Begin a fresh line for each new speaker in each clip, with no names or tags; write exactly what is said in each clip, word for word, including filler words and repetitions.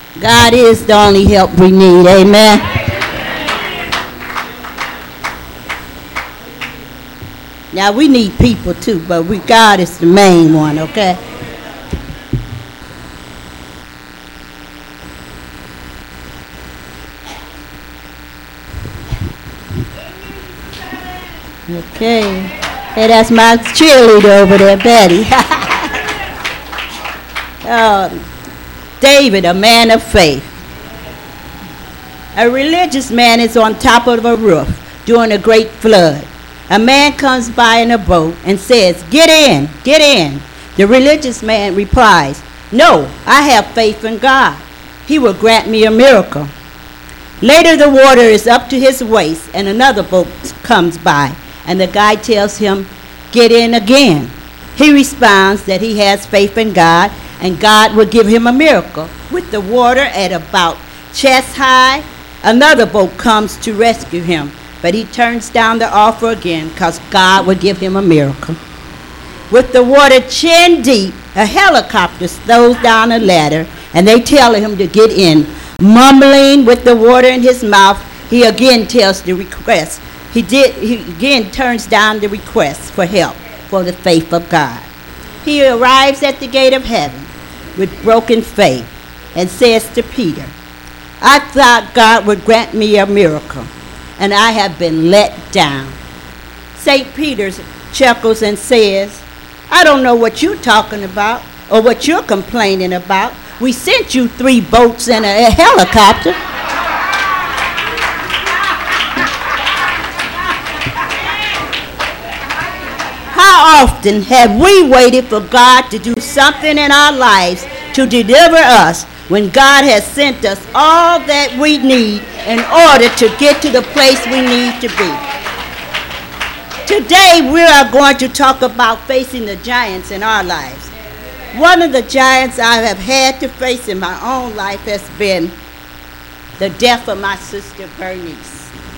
God is the only help we need. Amen. Now, we need people too, but we, God is the main one, okay? Okay. Hey, that's my cheerleader over there, Betty. uh, David, a man of faith. A religious man is on top of a roof during a great flood. A man comes by in a boat and says, "Get in, get in." The religious man replies, "No, I have faith in God. He will grant me a miracle." Later, the water is up to his waist and another boat comes by, and the guy tells him, "Get in again." He responds that he has faith in God and God will give him a miracle. With the water at about chest high, another boat comes to rescue him, but he turns down the offer again because God will give him a miracle. With the water chin deep, a helicopter slows down a ladder and they tell him to get in. Mumbling with the water in his mouth, he again tells the request. He did. He again turns down the request for help for the faith of God. He arrives at the gate of heaven with broken faith and says to Peter, "I thought God would grant me a miracle, and I have been let down." Saint Peter chuckles and says, "I don't know what you're talking about or what you're complaining about. We sent you three boats and a, a helicopter." How often have we waited for God to do something in our lives to deliver us when God has sent us all that we need in order to get to the place we need to be? Today we are going to talk about facing the giants in our lives. One of the giants I have had to face in my own life has been the death of my sister Bernice.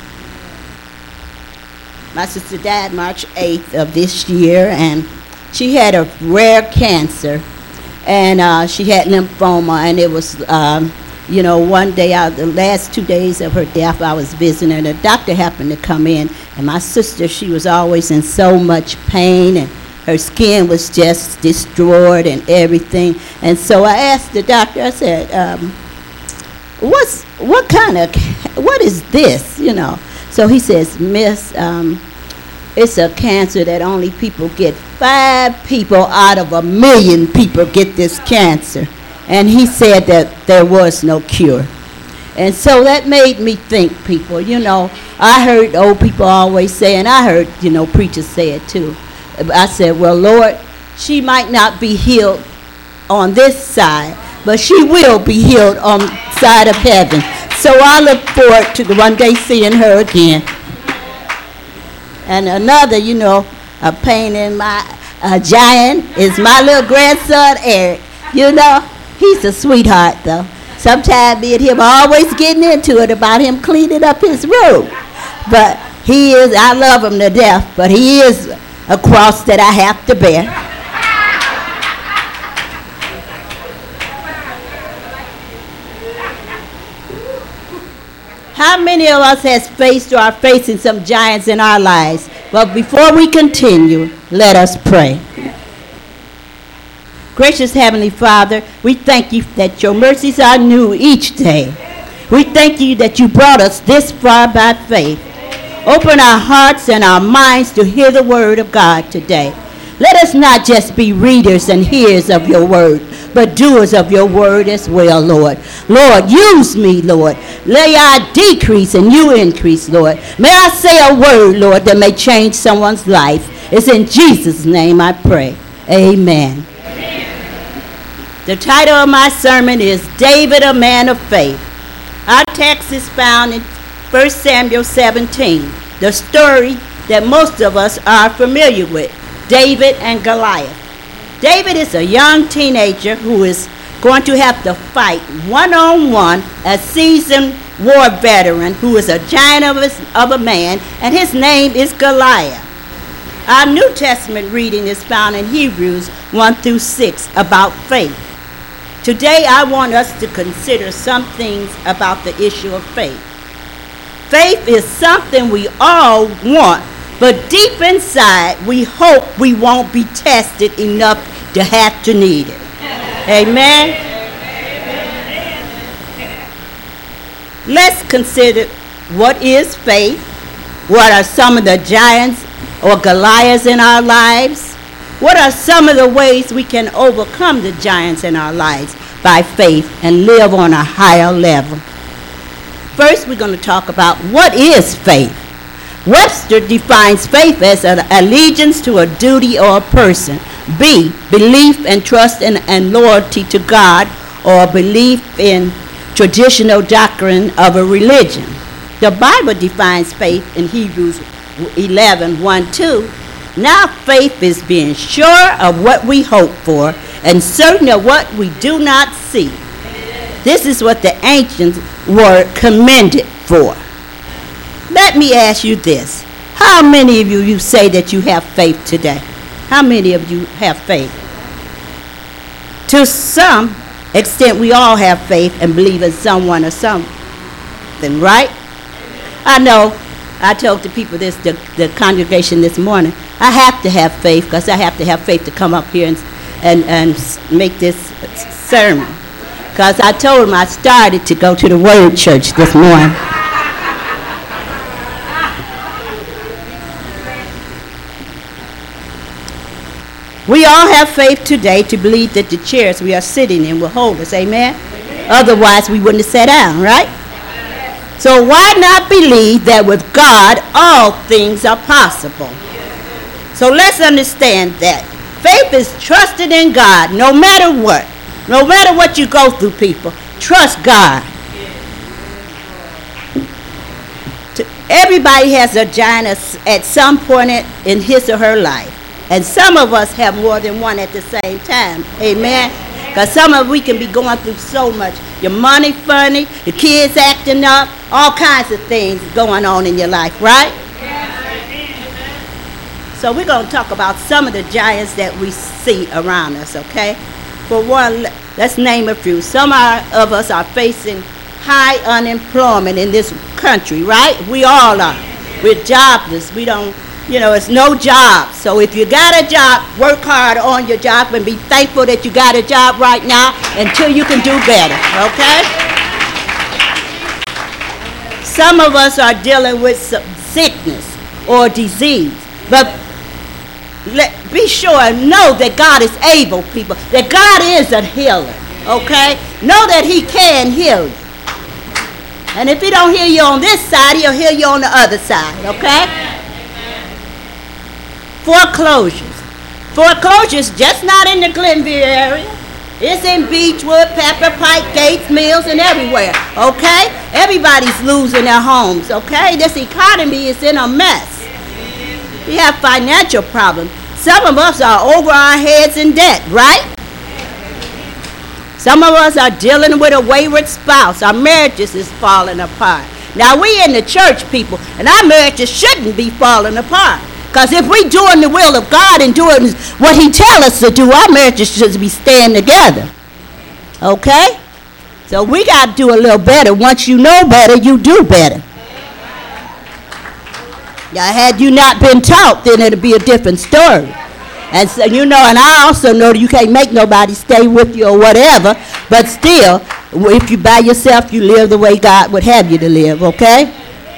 My sister died March eighth of this year, and she had a rare cancer, and uh, she had lymphoma, and it was, um, you know, one day out, the last two days of her death, I was visiting her. The doctor happened to come in, and my sister, she was always in so much pain, and her skin was just destroyed and everything. And so I asked the doctor, I said, um, what's, what kind of, what is this, you know? So he says, "Miss, um, it's a cancer that only people get. Five people out of a million people get this cancer." And he said that there was no cure. And so that made me think, people, you know, I heard old people always say, and I heard, you know, preachers say it too. I said, well, Lord, she might not be healed on this side, but she will be healed on the side of heaven. So I look forward to the one day seeing her again. And another, you know, a pain in my uh, giant is my little grandson, Eric. You know, he's a sweetheart, though. Sometimes me and him are always getting into it about him cleaning up his room. But he is, I love him to death, but he is a cross that I have to bear. How many of us has faced or are facing some giants in our lives? But before we continue, let us pray. Gracious Heavenly Father, we thank you that your mercies are new each day. We thank you that you brought us this far by faith. Open our hearts and our minds to hear the word of God today. Let us not just be readers and hearers of your word, but doers of your word as well, Lord. Lord, use me, Lord. May I decrease and you increase, Lord. May I say a word, Lord, that may change someone's life. It's in Jesus' name I pray. Amen. Amen. The title of my sermon is David, a Man of Faith. Our text is found in First Samuel seventeen, the story that most of us are familiar with, David and Goliath. David is a young teenager who is going to have to fight one-on-one a seasoned war veteran who is a giant of a, of a man, and his name is Goliath. Our New Testament reading is found in Hebrews one through six about faith. Today I want us to consider some things about the issue of faith. Faith is something we all want, but deep inside we hope we won't be tested enough to have to need it. Amen? Let's consider what is faith, what are some of the giants or Goliaths in our lives, what are some of the ways we can overcome the giants in our lives by faith and live on a higher level. First, we're going to talk about what is faith. Webster defines faith as an allegiance to a duty or a person. B, belief and trust in, and loyalty to God, or belief in traditional doctrine of a religion. The Bible defines faith in Hebrews eleven, one, two. Now faith is being sure of what we hope for and certain of what we do not see. This is what the ancients were commended for. Let me ask you this. How many of you, you say that you have faith today? How many of you have faith? To some extent, we all have faith and believe in someone or something, right? I know, I told the people this, the, the congregation this morning, I have to have faith because I have to have faith to come up here and, and, and make this sermon. Because I told them I started to go to the Word Church this morning. We all have faith today to believe that the chairs we are sitting in will hold us, amen? Amen. Otherwise, we wouldn't have sat down, right? So why not believe that with God, all things are possible? So let's understand that. Faith is trusting in God no matter what. No matter what you go through, people, trust God. Everybody has a giant at some point in his or her life. And some of us have more than one at the same time. Amen? Because some of we can be going through so much. Your money funny, the kids acting up, all kinds of things going on in your life, right? So we're going to talk about some of the giants that we see around us, okay? For one, let's name a few. Some are, of us are facing high unemployment in this country, right? We all are. We're jobless. We don't, you know, it's no job. So if you got a job, work hard on your job and be thankful that you got a job right now until you can do better, okay? Some of us are dealing with some sickness or disease, but let, be sure and know that God is able, people, that God is a healer, okay? Know that he can heal you. And if he don't heal you on this side, he'll heal you on the other side, okay? Foreclosures. Foreclosures just not in the Glenville area. It's in Beechwood, Pepper Pike, Gates Mills, and everywhere, okay? Everybody's losing their homes, okay? This economy is in a mess. We have financial problems. Some of us are over our heads in debt, right? Some of us are dealing with a wayward spouse. Our marriages is falling apart. Now, we in the church, people, and our marriages shouldn't be falling apart. Because if we're doing the will of God and doing what he tells us to do, our marriages should be staying together. Okay? So we got to do a little better. Once you know better, you do better. Yeah, had you not been taught, then it'll be a different story. And so, you know, and I also know that you can't make nobody stay with you or whatever, but still, if you by yourself, you live the way God would have you to live, okay?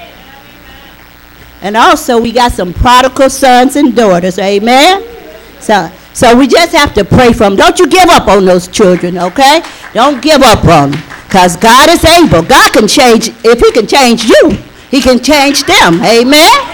And also, we got some prodigal sons and daughters, amen? So, so we just have to pray for them. Don't you give up on those children, okay? Don't give up on them, because God is able. God can change, if he can change you, he can change them, amen?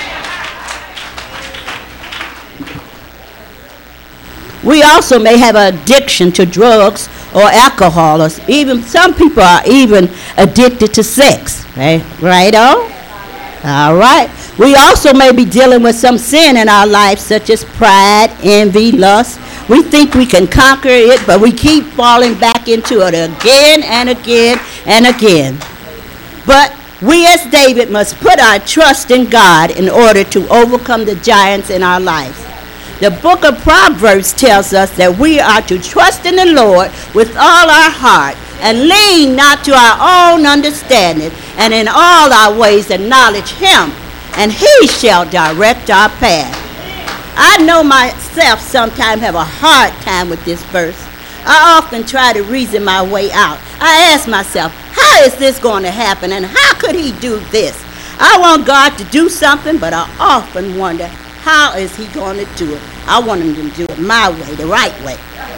We also may have an addiction to drugs or alcohol, or even some people are even addicted to sex, right? Right on? All right. We also may be dealing with some sin in our lives, such as pride, envy, lust. We think we can conquer it, but we keep falling back into it again and again and again. But we as David must put our trust in God in order to overcome the giants in our lives. The book of Proverbs tells us that we are to trust in the Lord with all our heart and lean not to our own understanding, and in all our ways acknowledge him, and he shall direct our path. I know myself sometimes have a hard time with this verse. I often try to reason my way out. I ask myself, how is this going to happen, and how could he do this? I want God to do something, but I often wonder, how is he going to do it? I want him to do it my way, the right way.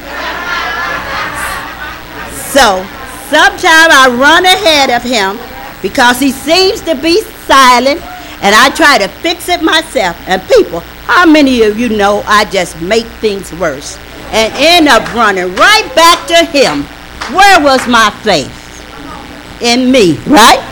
So, sometimes I run ahead of him because he seems to be silent, and I try to fix it myself. And people, how many of you know I just make things worse and end up running right back to him? Where was my faith? In me, right?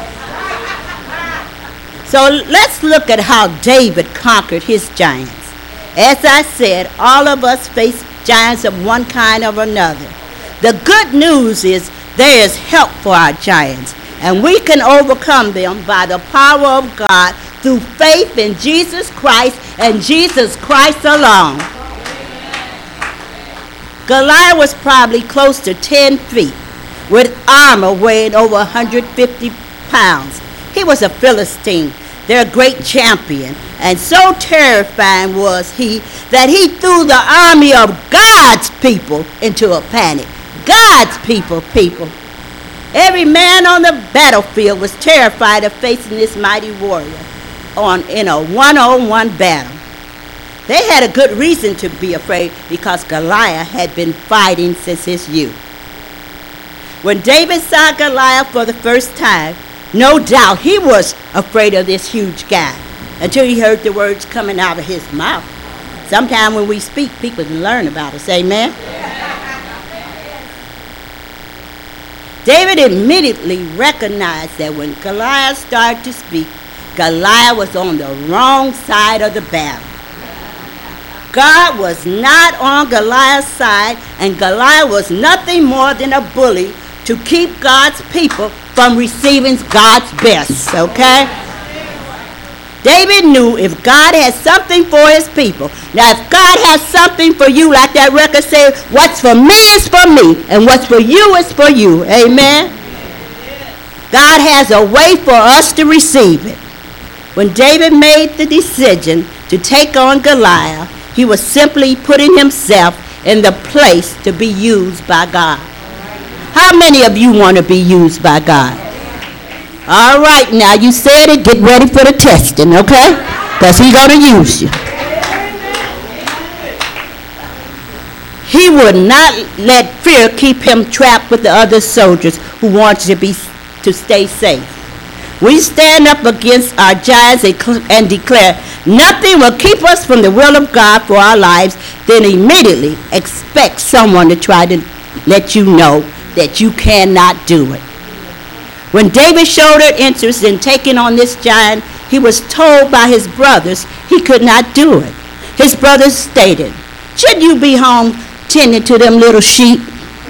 So let's look at how David conquered his giants. As I said, all of us face giants of one kind or another. The good news is there is help for our giants, and we can overcome them by the power of God through faith in Jesus Christ and Jesus Christ alone. Goliath was probably close to ten feet, with armor weighing over one hundred fifty pounds. He was a Philistine, their great champion, and so terrifying was he that he threw the army of God's people into a panic. God's people, people. Every man on the battlefield was terrified of facing this mighty warrior on in a one-on-one battle. They had a good reason to be afraid because Goliath had been fighting since his youth. When David saw Goliath for the first time, no doubt he was afraid of this huge guy until he heard the words coming out of his mouth. Sometimes when we speak, people can learn about us. Amen? David immediately recognized that when Goliath started to speak, Goliath was on the wrong side of the battle. God was not on Goliath's side, and Goliath was nothing more than a bully to keep God's people from receiving God's best, okay? David knew if God had something for his people. Now, if God has something for you, like that record said, what's for me is for me, and what's for you is for you. Amen? God has a way for us to receive it. When David made the decision to take on Goliath, he was simply putting himself in the place to be used by God. How many of you want to be used by God? All right, now you said it, get ready for the testing, okay? Because he's going to use you. He would not let fear keep him trapped with the other soldiers who wanted to be to stay safe. We stand up against our giants and declare nothing will keep us from the will of God for our lives, then immediately expect someone to try to let you know that you cannot do it. When David showed an interest in taking on this giant, he was told by his brothers he could not do it. His brothers stated, "Should you be home tending to them little sheep?"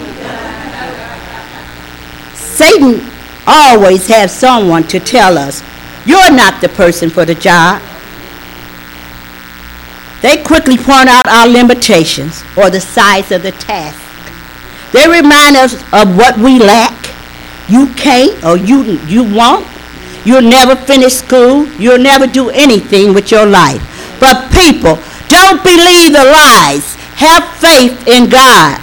Satan always has someone to tell us, "You're not the person for the job." They quickly point out our limitations or the size of the task. They remind us of what we lack. You can't, or you you won't. You'll never finish school. You'll never do anything with your life. But people, don't believe the lies. Have faith in God.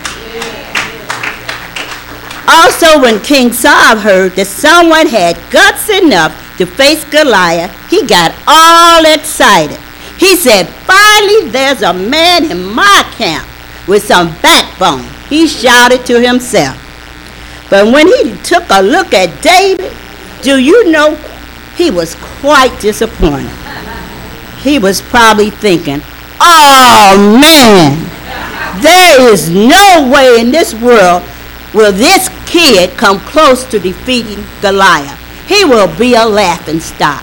Also, when King Saul heard that someone had guts enough to face Goliath, he got all excited. He said, "Finally, there's a man in my camp with some backbone," he shouted to himself. But when he took a look at David, do you know, he was quite disappointed. He was probably thinking, "Oh man, there is no way in this world will this kid come close to defeating Goliath. He will be a laughingstock."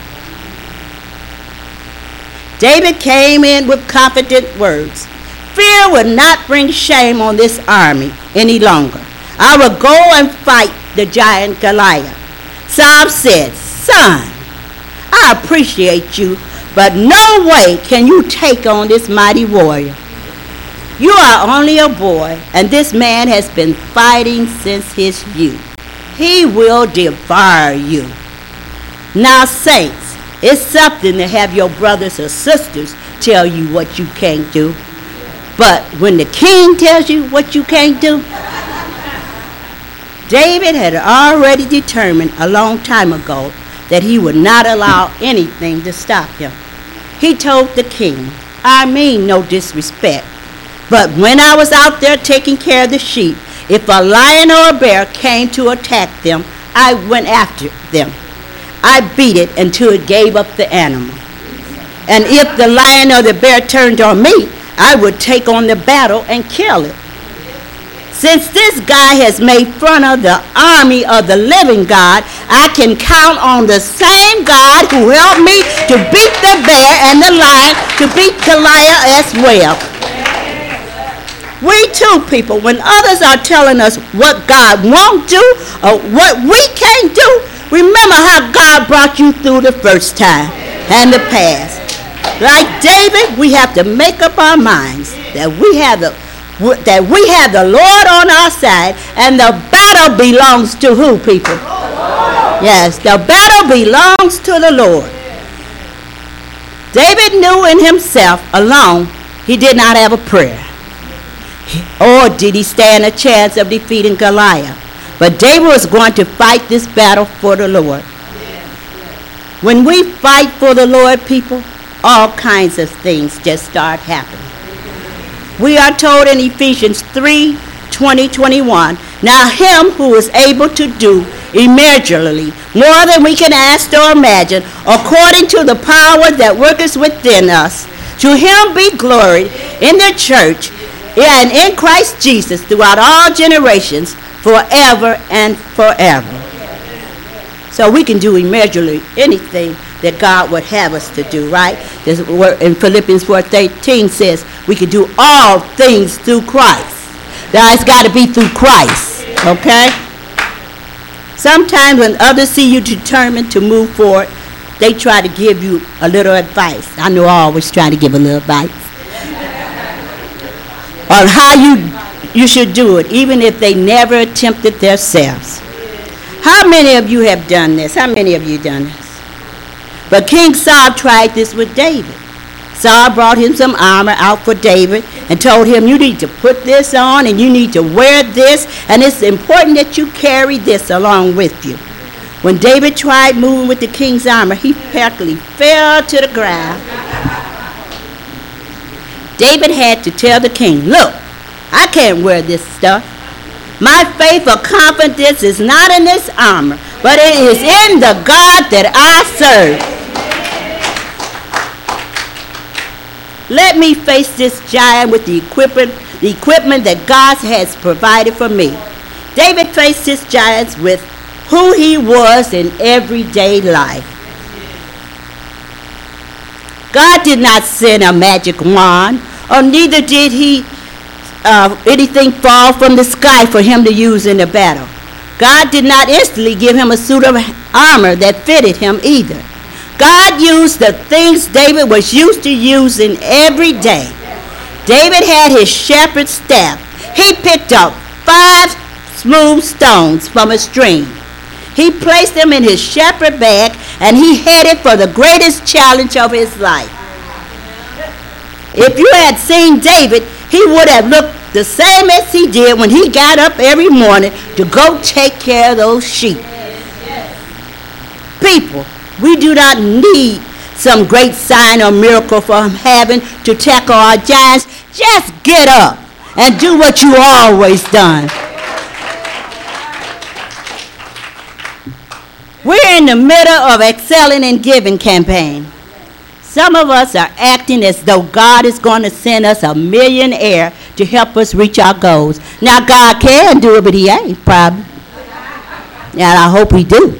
David came in with confident words. "Fear will not bring shame on this army any longer. I will go and fight the giant Goliath." Saul said, "Son, I appreciate you, but no way can you take on this mighty warrior. You are only a boy, and this man has been fighting since his youth. He will devour you. Now, saints, it's something to have your brothers or sisters tell you what you can't do. But when the king tells you what you can't do, David had already determined a long time ago that he would not allow anything to stop him. He told the king, I mean no disrespect, but when I was out there taking care of the sheep, if a lion or a bear came to attack them, I went after them. I beat it until it gave up the animal. And if the lion or the bear turned on me, I would take on the battle and kill it. Since this guy has made fun of the army of the living God, I can count on the same God who helped me to beat the bear and the lion to beat Goliath as well. We too, people, when others are telling us what God won't do or what we can't do, remember how God brought you through the first time and the past. Like David, we have to make up our minds that we have the that we have the Lord on our side, and the battle belongs to who, people? Yes, the battle belongs to the Lord. David knew in himself alone he did not have a prayer, or did he stand a chance of defeating Goliath. But David was going to fight this battle for the Lord. When we fight for the Lord, people, all kinds of things just start happening. We are told in Ephesians three, twenty, twenty-one, now him who is able to do immeasurably more than we can ask or imagine, according to the power that worketh within us, to him be glory in the church and in Christ Jesus throughout all generations, forever and forever. So we can do immeasurably anything that God would have us to do, right? This word in Philippians four thirteen says we can do all things through Christ. Now it's got to be through Christ, okay? Sometimes when others see you determined to move forward, they try to give you a little advice. I know I always try to give a little advice on how you you should do it, even if they never attempted themselves. How many of you have done this? How many of you done this? But King Saul tried this with David. Saul brought him some armor out for David and told him, you need to put this on and you need to wear this, and it's important that you carry this along with you. When David tried moving with the king's armor, he practically fell to the ground. David had to tell the king, look, I can't wear this stuff. My faith or confidence is not in this armor, but it is in the God that I serve. Let me face this giant with the equipment, the equipment that God has provided for me. David faced his giants with who he was in everyday life. God did not send a magic wand, or neither did he uh, anything fall from the sky for him to use in the battle. God did not instantly give him a suit of armor that fitted him either. God used the things David was used to using every day. David had his shepherd's staff. He picked up five smooth stones from a stream. He placed them in his shepherd bag, and he headed for the greatest challenge of his life. If you had seen David, he would have looked the same as he did when he got up every morning to go take care of those sheep. People, we do not need some great sign or miracle from heaven to tackle our giants. Just get up and do what you always done. We're in the middle of Excelling in Giving campaign. Some of us are acting as though God is going to send us a millionaire to help us reach our goals. Now, God can do it, but he ain't, probably. And I hope he do.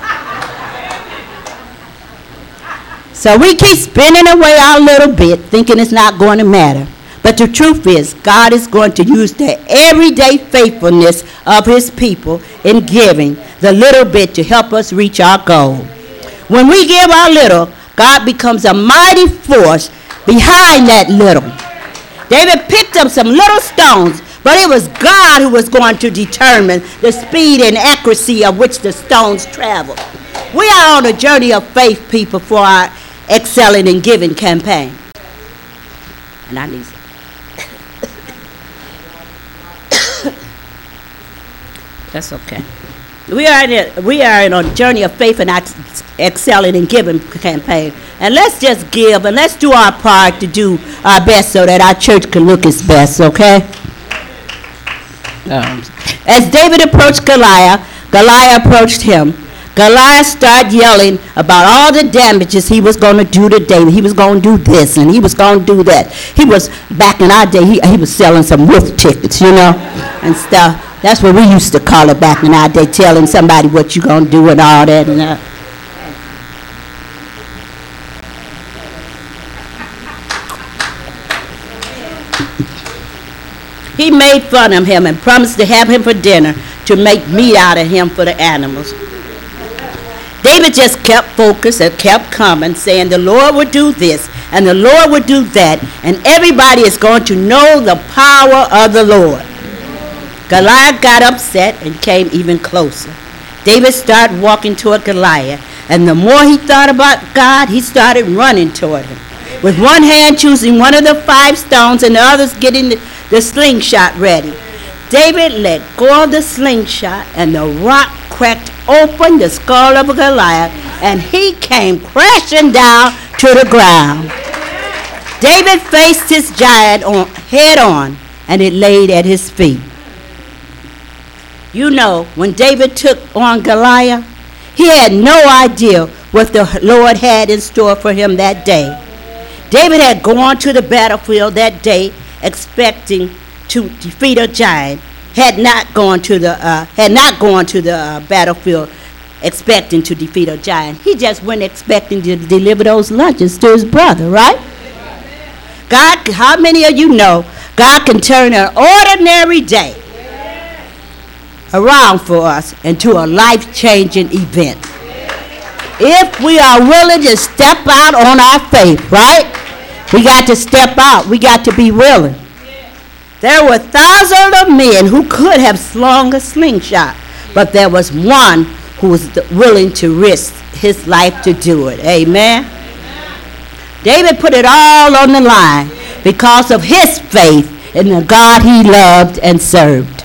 So we keep spending away our little bit, thinking it's not going to matter. But the truth is, God is going to use the everyday faithfulness of his people in giving the little bit to help us reach our goal. When we give our little, God becomes a mighty force behind that little. David picked up some little stones, but it was God who was going to determine the speed and accuracy of which the stones traveled. We are on a journey of faith, people, for our Excelling in Giving campaign. And I need some. That's okay. We are in a, we are in a journey of faith and our Excelling in Giving campaign. And let's just give and let's do our part to do our best so that our church can look its best, okay? Um, as David approached Goliath, Goliath approached him. Goliath started yelling about all the damages he was going to do to David. He was going to do this and he was going to do that. He was, back in our day, he, he was selling some wolf tickets, you know, and stuff. That's what we used to call it back in our day, telling somebody what you're going to do and all that. And, uh, he made fun of him and promised to have him for dinner to make meat out of him for the animals. David just kept focused and kept coming, saying the Lord would do this and the Lord would do that, and everybody is going to know the power of the Lord. Goliath got upset and came even closer. David started walking toward Goliath, and the more he thought about God, he started running toward him. With one hand choosing one of the five stones and the others getting the, the slingshot ready. David let go of the slingshot, and the rock cracked open the skull of Goliath, and he came crashing down to the ground. David faced his giant on, head on, and it laid at his feet. You know, when David took on Goliath, he had no idea what the Lord had in store for him that day. David had gone to the battlefield that day expecting to defeat a giant, had not gone to the uh, had not gone to the uh, battlefield expecting to defeat a giant. He just went expecting to deliver those lunches to his brother, right? God, how many of you know God can turn an ordinary day around for us into a life-changing event if we are willing to step out on our faith, right? We got to step out. We got to be willing. There were thousands of men who could have slung a slingshot, but there was one who was willing to risk his life to do it. Amen? David put it all on the line because of his faith in the God he loved and served.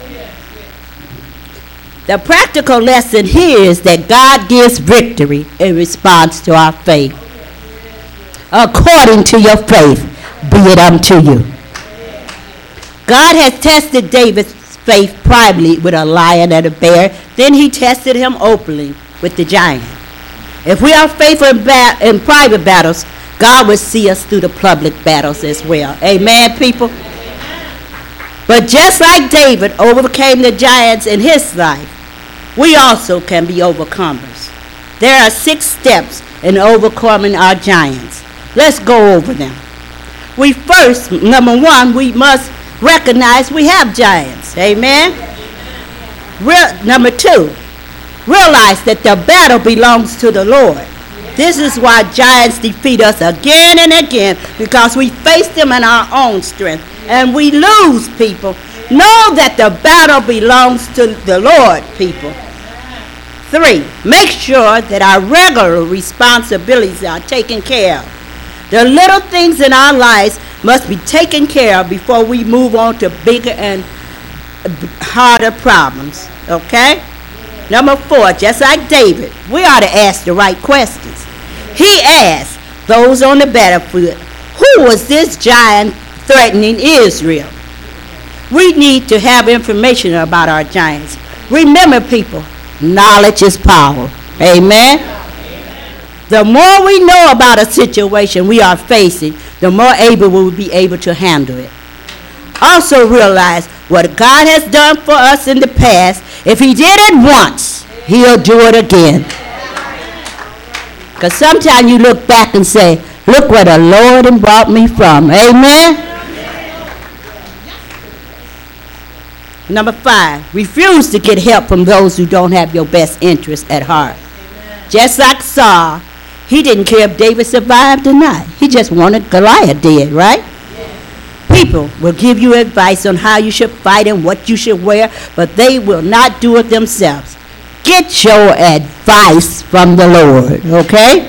The practical lesson here is that God gives victory in response to our faith. According to your faith, be it unto you. God has tested David's faith privately with a lion and a bear. Then he tested him openly with the giant. If we are faithful in, ba- in private battles, God will see us through the public battles as well. Amen, people? But just like David overcame the giants in his life, we also can be overcomers. There are six steps in overcoming our giants. Let's go over them. We first, number one, we must recognize we have giants. Amen? Real, number two, realize that the battle belongs to the Lord. This is why giants defeat us again and again, because we face them in our own strength. And we lose, people. Know that the battle belongs to the Lord, people. Three, make sure that our regular responsibilities are taken care of. The little things in our lives must be taken care of before we move on to bigger and harder problems, okay? Number four, just like David, we ought to ask the right questions. He asked those on the battlefield, who was this giant threatening Israel? We need to have information about our giants. Remember, people, knowledge is power. Amen? The more we know about a situation we are facing, the more able we will be able to handle it. Also realize what God has done for us in the past. If he did it once, he'll do it again. Because sometimes you look back and say, look where the Lord has brought me from. Amen? Number five, refuse to get help from those who don't have your best interest at heart. Just like Saul, he didn't care if David survived or not. He just wanted Goliath dead, right? People will give you advice on how you should fight and what you should wear, but they will not do it themselves. Get your advice from the Lord, okay?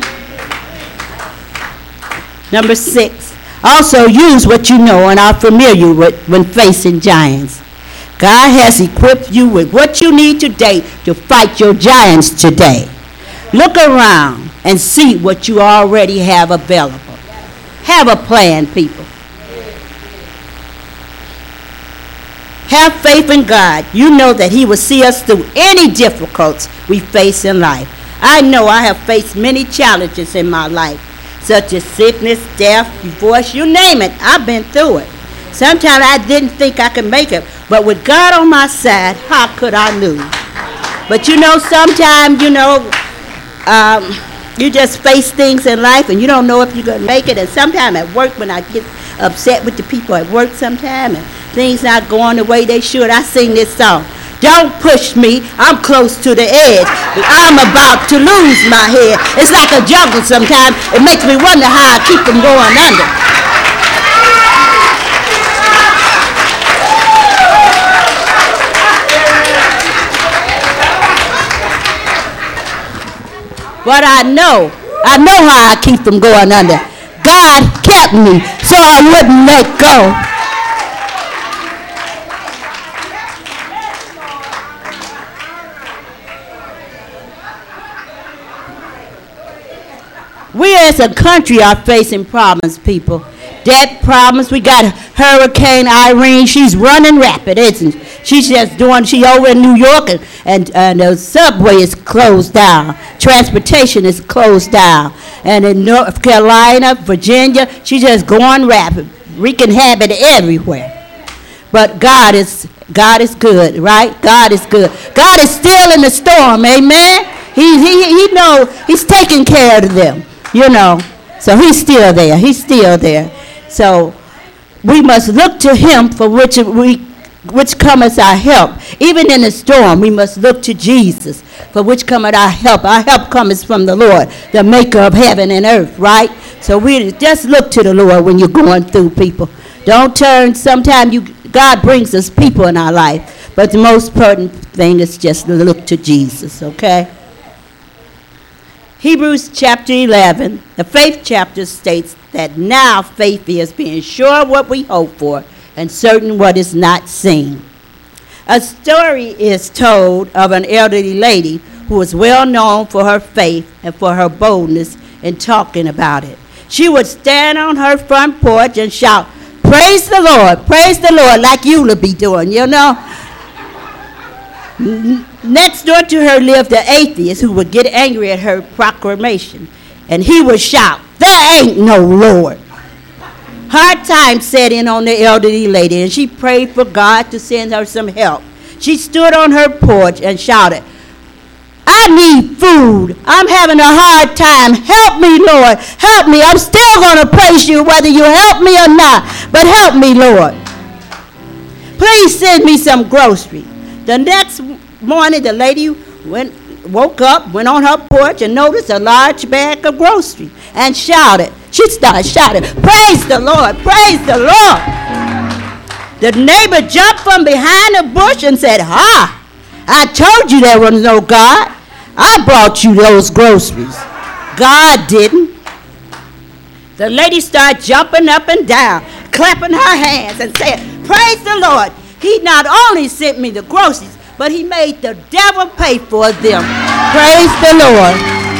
Number six, also use what you know and are familiar with when facing giants. God has equipped you with what you need today to fight your giants today. Look around and see what you already have available. Have a plan, people. Have faith in God. You know that he will see us through any difficulties we face in life. I know I have faced many challenges in my life, such as sickness, death, divorce, you name it. I've been through it. Sometimes I didn't think I could make it, but with God on my side, how could I lose? But you know, sometimes, you know, um, you just face things in life and you don't know if you're going to make it. And sometimes at work, when I get upset with the people at work sometimes and things not going the way they should, I sing this song. Don't push me, I'm close to the edge. I'm about to lose my head. It's like a jungle sometimes. It makes me wonder how I keep from going under. But I know, I know how I keep from going under. God kept me so I wouldn't let go. We as a country are facing problems, people. Debt problems. We got Hurricane Irene. She's running rapid, isn't she? She's just doing, she over in New York, and, and, and the subway is closed down. Transportation is closed down. And in North Carolina, Virginia, she's just going rapid, wreaking havoc everywhere. But God is, God is good, right? God is good. God is still in the storm, amen? He, he, he know he's taking care of them. You know, so he's still there. He's still there. So we must look to him for which we, which cometh our help. Even in the storm, we must look to Jesus for which cometh our help. Our help cometh from the Lord, the maker of heaven and earth, right? So we just look to the Lord when you're going through, people. Don't turn. Sometimes you, God brings us people in our life, but the most important thing is just to look to Jesus, okay? Hebrews chapter eleven, the faith chapter states that now faith is being sure of what we hope for and certain what is not seen. A story is told of an elderly lady who was well known for her faith and for her boldness in talking about it. She would stand on her front porch and shout, "Praise the Lord, praise the Lord," like you'll be doing, you know. Next door to her lived an atheist who would get angry at her proclamation, and he would shout, "There ain't no Lord." Hard times set in on the elderly lady, and she prayed for God to send her some help. She stood on her porch and shouted, "I need food. I'm having a hard time. Help me, Lord. Help me. I'm still going to praise you whether you help me or not, but help me, Lord. Please send me some groceries." The next morning, the lady went, woke up, went on her porch, and noticed a large bag of groceries and shouted. She started shouting, "Praise the Lord, praise the Lord." The neighbor jumped from behind a bush and said, "Ha, I told you there was no God. I brought you those groceries. God didn't." The lady started jumping up and down, clapping her hands and saying, "Praise the Lord. He not only sent me the groceries, but he made the devil pay for them. Praise the Lord."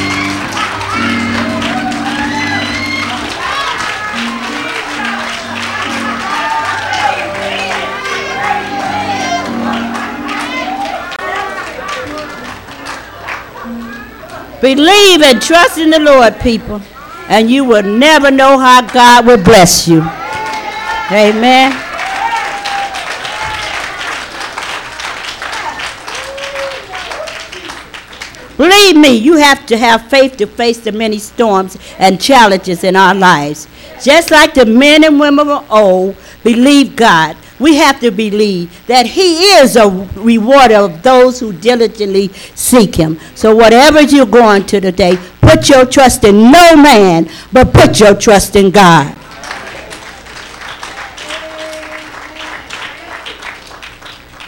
Believe and trust in the Lord, people, and you will never know how God will bless you. Amen. Believe me, you have to have faith to face the many storms and challenges in our lives. Just like the men and women of old believed God, we have to believe that he is a rewarder of those who diligently seek him. So whatever you're going to today, put your trust in no man, but put your trust in God.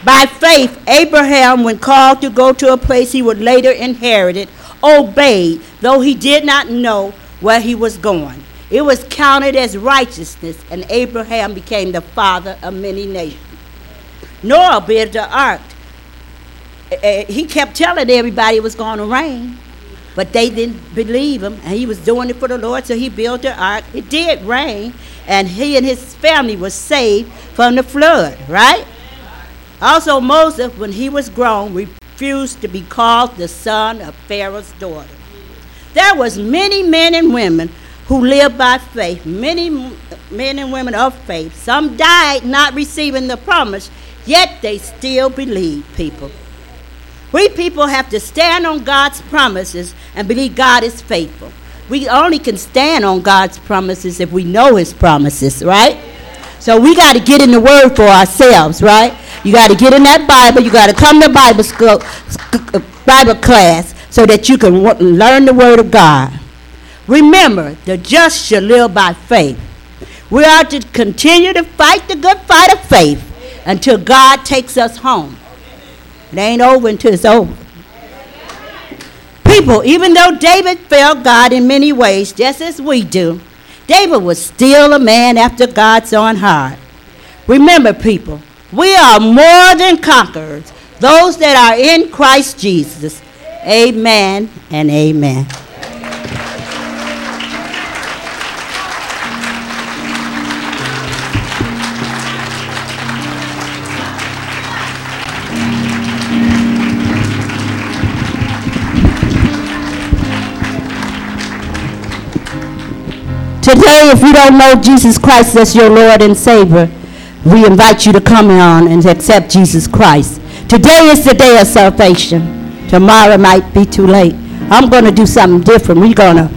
By faith, Abraham, when called to go to a place he would later inherit, obeyed, though he did not know where he was going. It was counted as righteousness, and Abraham became the father of many nations. Noah built the ark. Uh, he kept telling everybody it was going to rain, but they didn't believe him, and he was doing it for the Lord, so he built the ark. It did rain, and he and his family were saved from the flood, right? Also, Moses, when he was grown, refused to be called the son of Pharaoh's daughter. There was many men and women who lived by faith, many men and women of faith. Some died not receiving the promise, yet they still believed, people. We people have to stand on God's promises and believe God is faithful. We only can stand on God's promises if we know his promises, right? So we got to get in the word for ourselves, right? You got to get in that Bible. You got to come to Bible school, Bible class, so that you can learn the word of God. Remember, the just shall live by faith. We are to continue to fight the good fight of faith until God takes us home. It ain't over until it's over. People, even though David felt God in many ways, just as we do, David was still a man after God's own heart. Remember, people, we are more than conquerors, those that are in Christ Jesus. Amen and amen. Today, if you don't know Jesus Christ as your Lord and Savior, we invite you to come on and accept Jesus Christ. Today is the day of salvation. Tomorrow might be too late. I'm going to do something different. We're going to,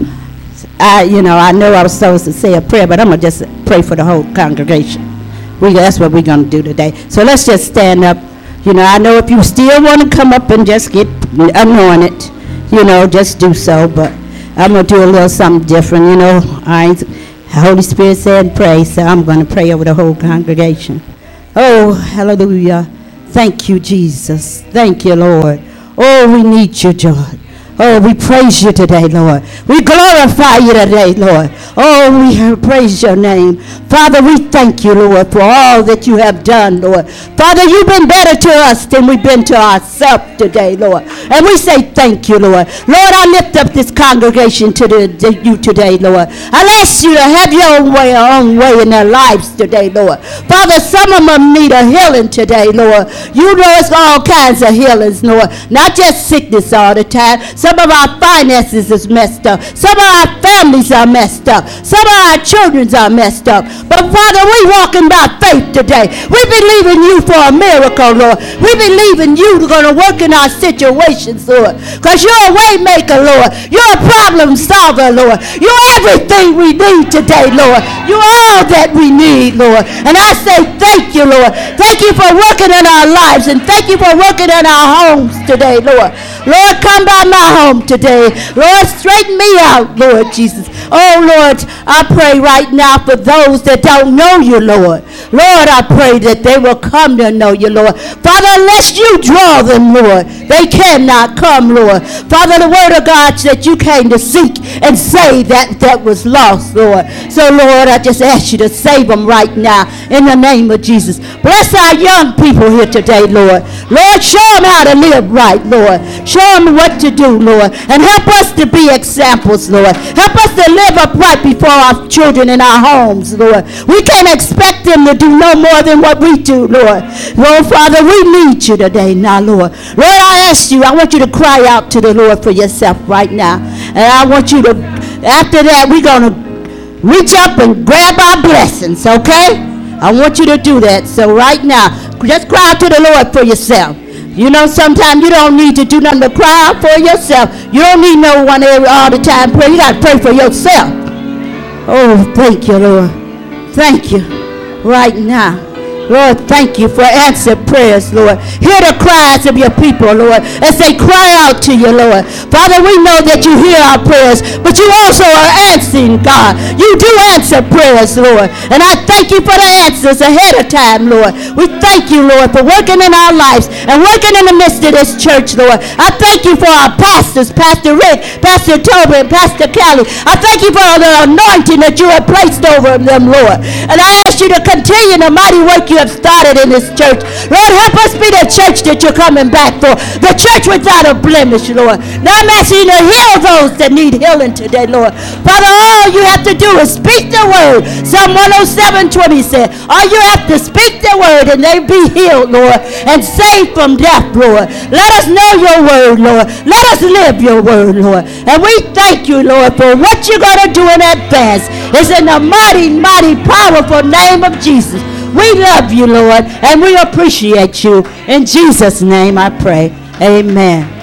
I, you know, I know I was supposed to say a prayer, but I'm going to just pray for the whole congregation. We, that's what we're going to do today. So let's just stand up. You know, I know if you still want to come up and just get anointed, you know, just do so, but I'm going to do a little something different, you know. I, Holy Spirit said pray, so I'm going to pray over the whole congregation. Oh, hallelujah. Thank you, Jesus. Thank you, Lord. Oh, we need you, God. Oh, we praise you today, Lord. We glorify you today, Lord. Oh, we praise your name. Father, we thank you, Lord, for all that you have done, Lord. Father, you've been better to us than we've been to ourselves today, Lord. And we say thank you, Lord. Lord, I lift up this congregation to, the, to you today, Lord. I ask you to have your own way, your own way in their lives today, Lord. Father, some of them need a healing today, Lord. You know it's all kinds of healings, Lord. Not just sickness all the time. Some of our finances is messed up. Some of our families are messed up. Some of our children are messed up. But Father, we walking by faith today. We believe in you for a miracle, Lord. We believe in you going to work in our situations, Lord. Because you're a way maker, Lord. You're a problem solver, Lord. You're everything we need today, Lord. You're all that we need, Lord. And I say thank you, Lord. Thank you for working in our lives. And thank you for working in our homes today, Lord. Lord, come by my home today. Lord, straighten me out, Lord Jesus. Oh, Lord, I pray right now for those that don't know you, Lord. Lord, I pray that they will come to know you, Lord. Father, unless you draw them, Lord, they cannot come, Lord. Father, the word of God said you came to seek and save that that was lost, Lord. So, Lord, I just ask you to save them right now in the name of Jesus. Bless our young people here today, Lord. Lord, show them how to live right, Lord. Show them what to do, Lord. And help us to be examples, Lord. Help us to live upright before our children in our homes, Lord. We can't expect them to do no more than what we do, Lord. Lord, Father, we need you today now, Lord. Lord, I ask you, I want you to cry out to the Lord for yourself right now. And I want you to, after that, we're going to reach up and grab our blessings, okay? I want you to do that. So right now, just cry out to the Lord for yourself. You know, sometimes you don't need to do nothing but cry out for yourself. You don't need no one every, all the time pray. You got to pray for yourself. Oh, thank you, Lord. Thank you. Right now. Lord, thank you for answered prayers, Lord. Hear the cries of your people, Lord, as they cry out to you, Lord. Father, we know that you hear our prayers, but you also are answering, God. You do answer prayers, Lord. And I thank you for the answers ahead of time, Lord. We thank you, Lord, for working in our lives and working in the midst of this church, Lord. I thank you for our pastors, Pastor Rick, Pastor Toby, and Pastor Kelly. I thank you for the anointing that you have placed over them, Lord. And I ask you to continue the mighty work you have started in this church. Lord, help us be the church that you're coming back for. The church without a blemish, Lord. Now I'm asking you to heal those that need healing today, Lord. Father, all you have to do is speak the word. Psalm one oh seven twenty said, all you have to speak the word and they be healed, Lord, and saved from death, Lord. Let us know your word, Lord. Let us live your word, Lord. And we thank you, Lord, for what you're going to do in advance. It's in the mighty, mighty, powerful name of Jesus. We love you, Lord, and we appreciate you. In Jesus' name I pray. Amen.